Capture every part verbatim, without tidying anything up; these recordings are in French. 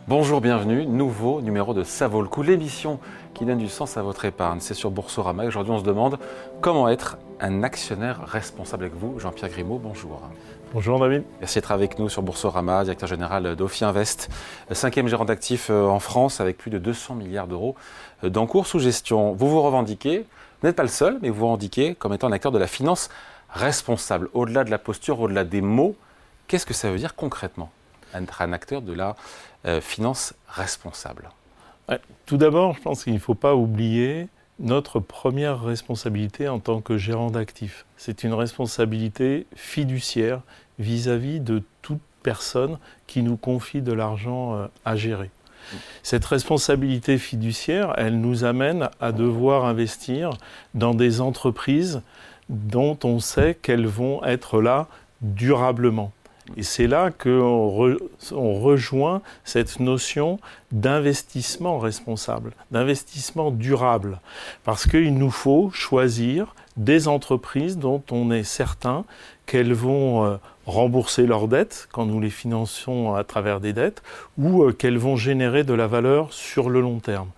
Bonjour, bienvenue, nouveau numéro de Ça vaut le coup, l'émission qui donne du sens à votre épargne. C'est sur Boursorama et aujourd'hui on se demande comment être un actionnaire responsable avec vous. Jean-Pierre Grimaud, bonjour. Bonjour David. Merci d'être avec nous sur Boursorama, directeur général d'Ophi Invest, cinquième gérant d'actifs en France avec plus de deux cents milliards d'euros d'encours sous gestion. Vous vous revendiquez, vous n'êtes pas le seul, mais vous vous revendiquez comme étant un acteur de la finance responsable. Au-delà de la posture, au-delà des mots, qu'est-ce que ça veut dire concrètement, être un acteur de la euh, finance responsable? Ouais, tout d'abord, je pense qu'il ne faut pas oublier notre première responsabilité en tant que gérant d'actifs. C'est une responsabilité fiduciaire vis-à-vis de toute personne qui nous confie de l'argent à gérer. Cette responsabilité fiduciaire, elle nous amène à devoir investir dans des entreprises dont on sait qu'elles vont être là durablement. Et c'est là qu'on re, on rejoint cette notion d'investissement responsable, d'investissement durable. Parce qu'il nous faut choisir des entreprises dont on est certain qu'elles vont euh, rembourser leurs dettes quand nous les finançons à travers des dettes ou euh, qu'elles vont générer de la valeur sur le long terme.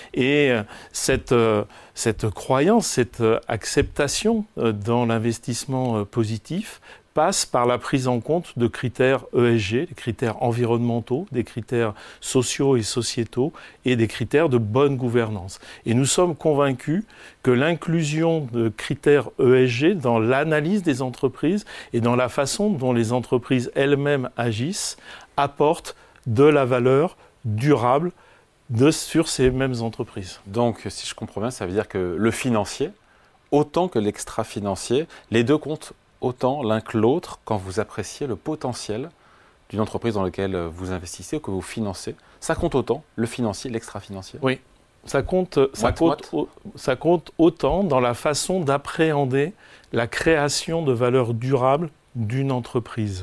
Et euh, cette, euh, cette croyance, cette euh, acceptation euh, dans l'investissement euh, positif passe par la prise en compte de critères E S G, des critères environnementaux, des critères sociaux et sociétaux et des critères de bonne gouvernance. Et nous sommes convaincus que l'inclusion de critères E S G dans l'analyse des entreprises et dans la façon dont les entreprises elles-mêmes agissent apporte de la valeur durable de, sur ces mêmes entreprises. Donc, si je comprends bien, ça veut dire que le financier, autant que l'extra-financier, les deux comptent autant l'un que l'autre quand vous appréciez le potentiel d'une entreprise dans laquelle vous investissez ou que vous financez. Ça compte autant, le financier, l'extra-financier? Oui, ça compte, ça, compte, ça compte autant dans la façon d'appréhender la création de valeur durable d'une entreprise.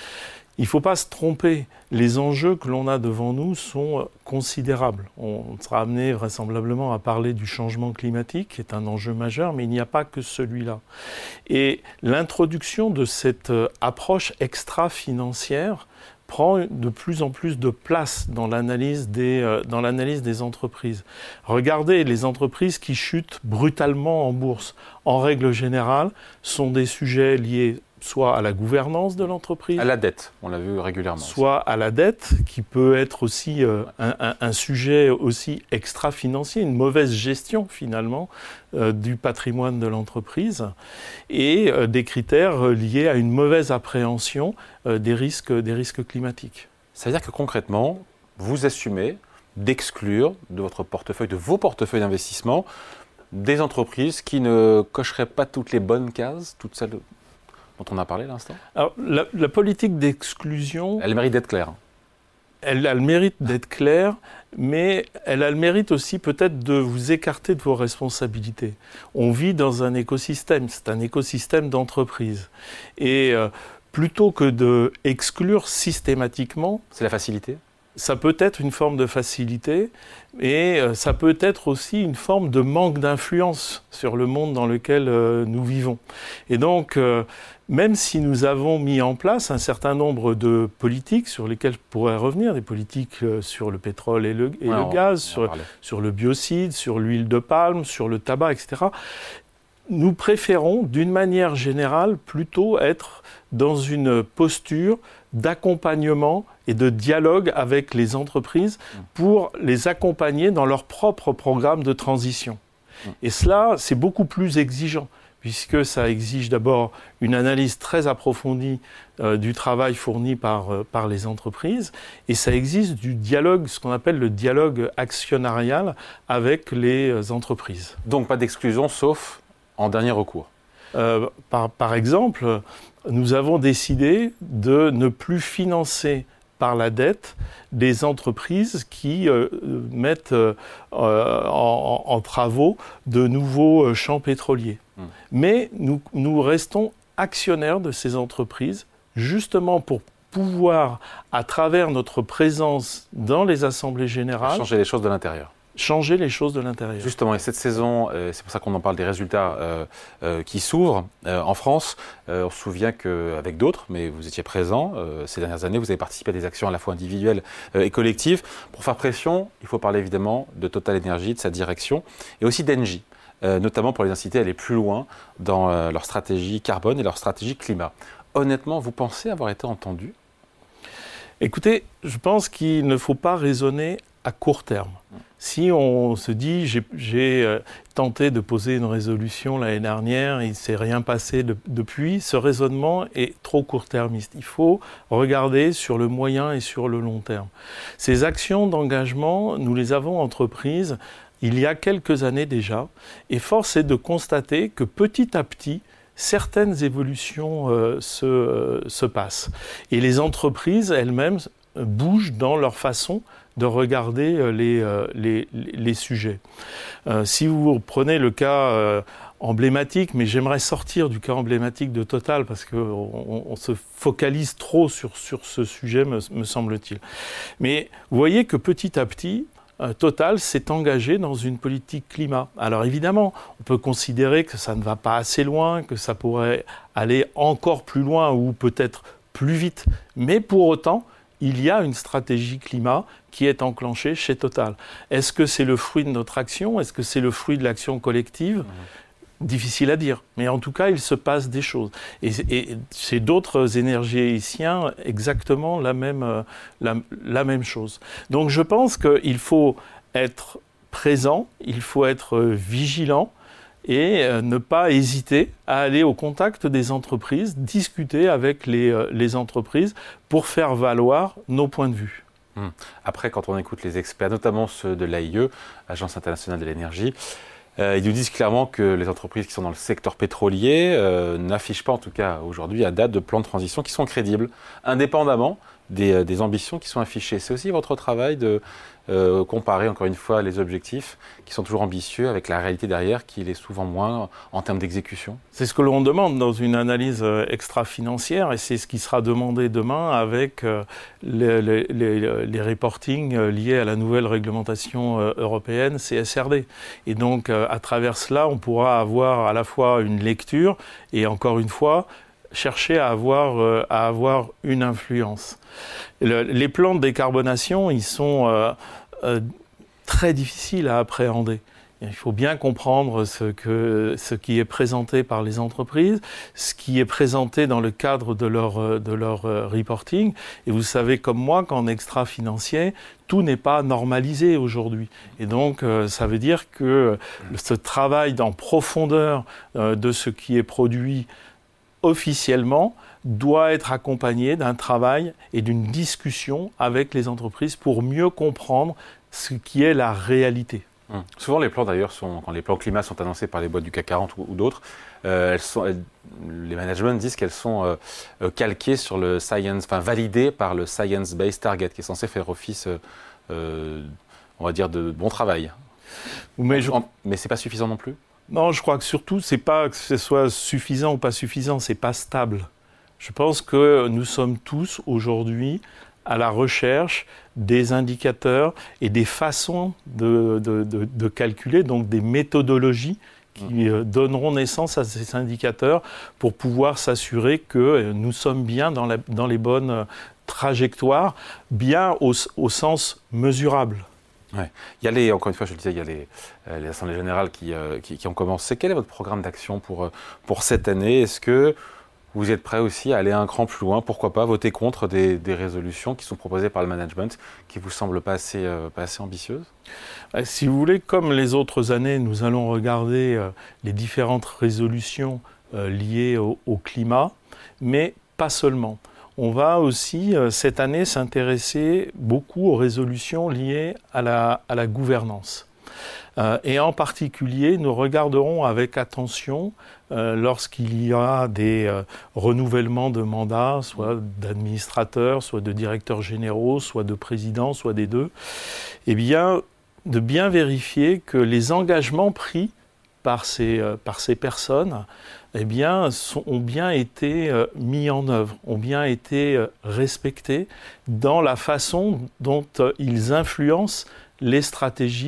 Il ne faut pas se tromper, les enjeux que l'on a devant nous sont considérables. On sera amené vraisemblablement à parler du changement climatique, qui est un enjeu majeur, mais il n'y a pas que celui-là. Et l'introduction de cette approche extra-financière prend de plus en plus de place dans l'analyse des, euh, dans l'analyse des entreprises. Regardez, les entreprises qui chutent brutalement en bourse, en règle générale, sont des sujets liés soit à la gouvernance de l'entreprise, à la dette, on l'a vu régulièrement, soit à la dette, qui peut être aussi euh, un, un, un sujet aussi extra-financier, une mauvaise gestion finalement euh, du patrimoine de l'entreprise, et euh, des critères liés à une mauvaise appréhension euh, des risques, des risques climatiques. Ça veut dire que concrètement, vous assumez d'exclure de votre portefeuille, de vos portefeuilles d'investissement, des entreprises qui ne cocheraient pas toutes les bonnes cases, toutes celles dont on a parlé à l'instant? Alors, la, la politique d'exclusion... Elle mérite d'être claire. Elle a le mérite d'être claire, mais elle a le mérite aussi peut-être de vous écarter de vos responsabilités. On vit dans un écosystème, c'est un écosystème d'entreprise. Et euh, plutôt que d'exclure systématiquement... C'est la facilité ? Ça peut être une forme de facilité, et euh, ça peut être aussi une forme de manque d'influence sur le monde dans lequel euh, nous vivons. Et donc, euh, même si nous avons mis en place un certain nombre de politiques sur lesquelles je pourrais revenir, des politiques euh, sur le pétrole et le, et ouais, le on, gaz, on sur, sur le biocide, sur l'huile de palme, sur le tabac, et cetera, nous préférons, d'une manière générale, plutôt être dans une posture d'accompagnement et de dialogue avec les entreprises pour les accompagner dans leur propre programme de transition. Et cela, c'est beaucoup plus exigeant, puisque ça exige d'abord une analyse très approfondie euh, du travail fourni par, euh, par les entreprises, et ça exige du dialogue, ce qu'on appelle le dialogue actionnarial avec les entreprises. Donc pas d'exclusion, sauf en dernier recours. Euh, par, par exemple, nous avons décidé de ne plus financer par la dette des entreprises qui euh, mettent euh, en, en travaux de nouveaux champs pétroliers. Mmh. Mais nous, nous restons actionnaires de ces entreprises justement pour pouvoir, à travers notre présence dans les assemblées générales, changer les choses de l'intérieur. changer les choses de l'intérieur. Justement, et cette saison, euh, c'est pour ça qu'on en parle des résultats euh, euh, qui s'ouvrent euh, en France. Euh, on se souvient qu'avec d'autres, mais vous étiez présents euh, ces dernières années, vous avez participé à des actions à la fois individuelles euh, et collectives. Pour faire pression, il faut parler évidemment de Total Energy, de sa direction, et aussi d'Engie, euh, notamment pour les inciter à aller plus loin dans euh, leur stratégie carbone et leur stratégie climat. Honnêtement, vous pensez avoir été entendu ? Écoutez, je pense qu'il ne faut pas raisonner à court terme. Si on se dit, j'ai, j'ai euh, tenté de poser une résolution l'année dernière, il ne s'est rien passé de, depuis, ce raisonnement est trop court-termiste. Il faut regarder sur le moyen et sur le long terme. Ces actions d'engagement, nous les avons entreprises il y a quelques années déjà, et force est de constater que petit à petit, certaines évolutions euh, se, euh, se passent. Et les entreprises elles-mêmes bougent dans leur façon de regarder les, euh, les, les sujets. Euh, si vous prenez le cas euh, emblématique, mais j'aimerais sortir du cas emblématique de Total parce qu'on on se focalise trop sur, sur ce sujet, me, me semble-t-il. Mais vous voyez que petit à petit, euh, Total s'est engagé dans une politique climat. Alors évidemment, on peut considérer que ça ne va pas assez loin, que ça pourrait aller encore plus loin ou peut-être plus vite, mais pour autant, il y a une stratégie climat qui est enclenchée chez Total. Est-ce que c'est le fruit de notre action ? Est-ce que c'est le fruit de l'action collective ? Mmh. Difficile à dire. Mais en tout cas, il se passe des choses. Et, et chez d'autres énergéticiens, exactement la même, la, la même chose. Donc je pense qu'il faut être présent, il faut être vigilant, et ne pas hésiter à aller au contact des entreprises, discuter avec les, les entreprises pour faire valoir nos points de vue. Hum. Après, quand on écoute les experts, notamment ceux de l'A I E, Agence internationale de l'énergie, euh, ils nous disent clairement que les entreprises qui sont dans le secteur pétrolier euh, n'affichent pas, en tout cas aujourd'hui, à date, de plans de transition qui sont crédibles, indépendamment des, des ambitions qui sont affichées. C'est aussi votre travail de euh, comparer, encore une fois, les objectifs qui sont toujours ambitieux avec la réalité derrière, qui est souvent moins en termes d'exécution. C'est ce que l'on demande dans une analyse extra-financière et c'est ce qui sera demandé demain avec euh, les, les, les, les reportings liés à la nouvelle réglementation euh, européenne C S R D. Et donc, euh, à travers cela, on pourra avoir à la fois une lecture et, encore une fois, chercher à avoir, euh, à avoir une influence. Le, les plans de décarbonation, ils sont euh, euh, très difficiles à appréhender. Il faut bien comprendre ce, que, ce qui est présenté par les entreprises, ce qui est présenté dans le cadre de leur, de leur reporting. Et vous savez comme moi qu'en extra-financier, tout n'est pas normalisé aujourd'hui. Et donc, euh, ça veut dire que ce travail en profondeur euh, de ce qui est produit officiellement doit être accompagné d'un travail et d'une discussion avec les entreprises pour mieux comprendre ce qui est la réalité. Hum. Souvent, les plans d'ailleurs, sont, quand les plans climat sont annoncés par les boîtes du C A C quarante ou, ou d'autres, euh, elles sont, elles, les managements disent qu'elles sont euh, calquées sur le science, enfin validées par le Science Based Target, qui est censé faire office, euh, on va dire, de bon travail. Mais, je... Mais c'est pas suffisant non plus ? Non, je crois que surtout, c'est pas que ce soit suffisant ou pas suffisant, c'est pas stable. Je pense que nous sommes tous aujourd'hui à la recherche des indicateurs et des façons de, de, de, de calculer, donc des méthodologies qui euh, donneront naissance à ces indicateurs pour pouvoir s'assurer que euh, nous sommes bien dans, la, dans les bonnes euh, trajectoires, bien au, au sens mesurable. Ouais. Il y a les, encore une fois, je le disais, il y a les, euh, les assemblées générales qui, euh, qui, qui ont commencé. Quel est votre programme d'action pour, pour cette année ? Est-ce que vous êtes prêt aussi à aller un cran plus loin ? Pourquoi pas voter contre des, des résolutions qui sont proposées par le management qui ne vous semblent pas assez, euh, pas assez ambitieuses ? Si vous voulez, comme les autres années, nous allons regarder euh, les différentes résolutions euh, liées au, au climat, mais pas seulement. On va aussi, euh, cette année, s'intéresser beaucoup aux résolutions liées à la, à la gouvernance. Euh, et en particulier, nous regarderons avec attention euh, lorsqu'il y a des euh, renouvellements de mandats, soit d'administrateurs, soit de directeurs généraux, soit de présidents, soit des deux, eh bien, de bien vérifier que les engagements pris par ces, euh, par ces personnes eh bien, sont, ont bien été euh, mis en œuvre, ont bien été euh, respectés dans la façon dont euh, ils influencent les stratégies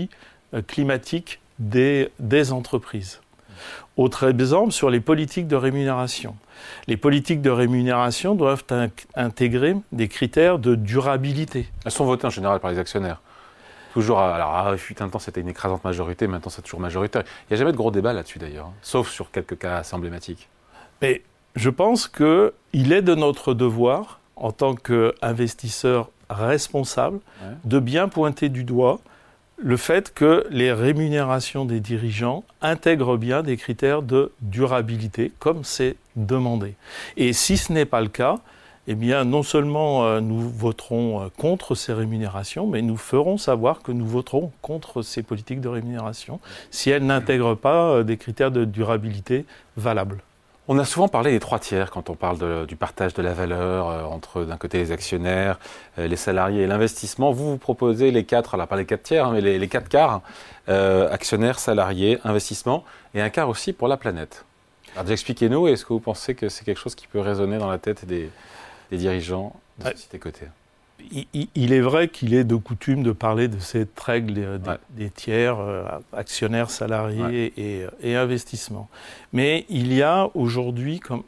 euh, climatique des, des entreprises. Autre exemple, sur les politiques de rémunération. Les politiques de rémunération doivent in- intégrer des critères de durabilité. Elles sont votées en général par les actionnaires. Toujours, alors, ah, fut un temps, c'était une écrasante majorité, maintenant c'est toujours majoritaire. Il n'y a jamais de gros débat là-dessus d'ailleurs, hein, sauf sur quelques cas assez emblématiques. Mais je pense qu'il est de notre devoir, en tant qu'investisseur responsable, ouais. de bien pointer du doigt le fait que les rémunérations des dirigeants intègrent bien des critères de durabilité, comme c'est demandé. Et si ce n'est pas le cas, eh bien, non seulement euh, nous voterons euh, contre ces rémunérations, mais nous ferons savoir que nous voterons contre ces politiques de rémunération si elles n'intègrent pas euh, des critères de durabilité valables. On a souvent parlé des trois tiers quand on parle de, du partage de la valeur euh, entre d'un côté les actionnaires, euh, les salariés et l'investissement. Vous, vous proposez les quatre, alors pas les quatre tiers, hein, mais les, les quatre quarts, euh, actionnaires, salariés, investissement, et un quart aussi pour la planète. Alors expliquez-nous, est-ce que vous pensez que c'est quelque chose qui peut résonner dans la tête des, des dirigeants de ouais. sociétés cotées ? Il, il est vrai qu'il est de coutume de parler de cette règle des, ouais. des tiers, euh, actionnaires, salariés ouais. et, et investissements. Mais il y a aujourd'hui comme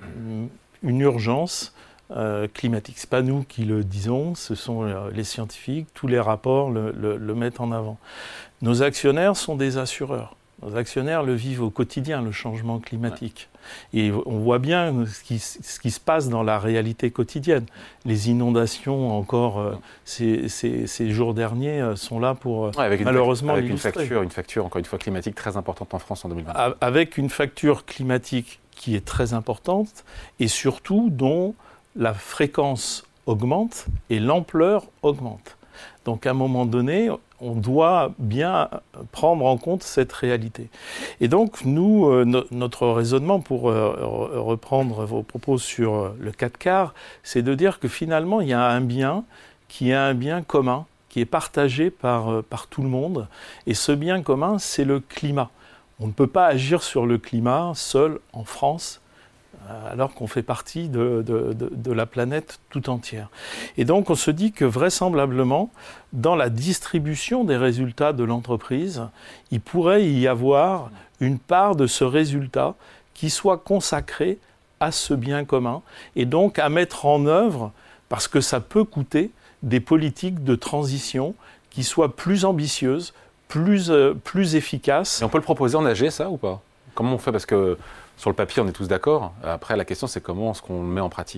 une urgence euh, climatique. Ce n'est pas nous qui le disons, ce sont euh, les scientifiques, tous les rapports le, le, le mettent en avant. Nos actionnaires sont des assureurs. Nos actionnaires le vivent au quotidien, le changement climatique. Ouais. Et on voit bien ce qui, ce qui se passe dans la réalité quotidienne. Les inondations, encore, euh, ces, ces, ces jours derniers, euh, sont là pour, euh, ouais, avec malheureusement, avec une facture, une facture, encore une fois, climatique très importante en France en deux mille vingt. Avec une facture climatique qui est très importante et surtout dont la fréquence augmente et l'ampleur augmente. Donc, à un moment donné, on doit bien prendre en compte cette réalité. Et donc, nous, euh, no- notre raisonnement, pour euh, reprendre vos propos sur euh, le quatre quarts, c'est de dire que finalement, il y a un bien qui est un bien commun, qui est partagé par, euh, par tout le monde. Et ce bien commun, c'est le climat. On ne peut pas agir sur le climat seul en France, alors qu'on fait partie de, de, de, de la planète tout entière. Et donc on se dit que vraisemblablement, dans la distribution des résultats de l'entreprise, il pourrait y avoir une part de ce résultat qui soit consacrée à ce bien commun, et donc à mettre en œuvre, parce que ça peut coûter, des politiques de transition qui soient plus ambitieuses, plus, euh, plus efficaces. Et on peut le proposer en A G, ça, ou pas ? Comment on fait ? Parce que sur le papier, on est tous d'accord. Après, la question, c'est comment est-ce qu'on le met en pratique ?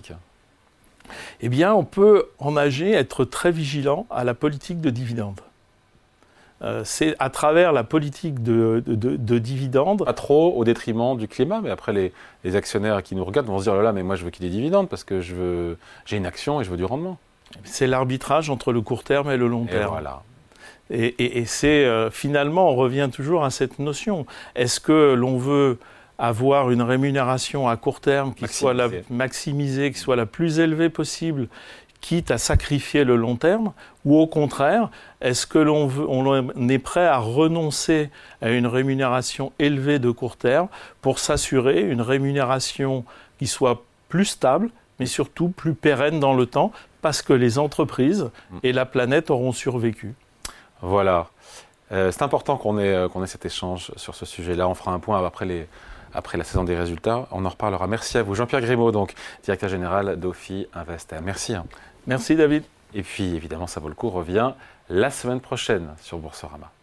Eh bien, on peut en A G être très vigilant à la politique de dividendes. Euh, c'est à travers la politique de, de, de, de dividendes... Pas trop au détriment du climat, mais après, les, les actionnaires qui nous regardent vont se dire, oh là là, mais moi, je veux qu'il y ait des dividendes parce que je veux, j'ai une action et je veux du rendement. C'est l'arbitrage entre le court terme et le long et terme. Voilà. Et, et, et c'est, euh, finalement, on revient toujours à cette notion. Est-ce que l'on veut avoir une rémunération à court terme qui soit la, maximisée, qui soit la plus élevée possible, quitte à sacrifier le long terme, ou au contraire, est-ce que l'on veut, on est prêt à renoncer à une rémunération élevée de court terme pour s'assurer une rémunération qui soit plus stable, mais surtout plus pérenne dans le temps, parce que les entreprises et la planète auront survécu. Voilà. Euh, c'est important qu'on ait, qu'on ait cet échange sur ce sujet-là. On fera un point après les... Après la saison des résultats, on en reparlera. Merci à vous. Jean-Pierre Grimaud, donc, directeur général d'Ophi Invest. Merci. Merci David. Et puis, évidemment, ça vaut le coup, revient la semaine prochaine sur Boursorama.